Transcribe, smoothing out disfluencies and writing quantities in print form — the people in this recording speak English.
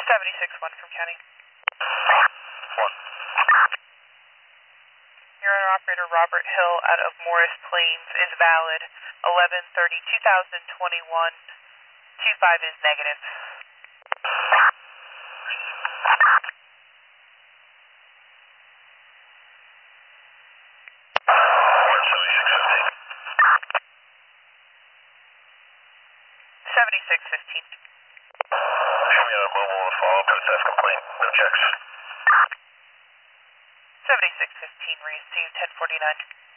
76-1 from County. 1. Your owner operator Robert Hill out of Morris Plains is valid. 11/30/2021. 25 is negative. 7615. Show me a mobile with follow-up and theft complaint. No checks. 7615 received 1049.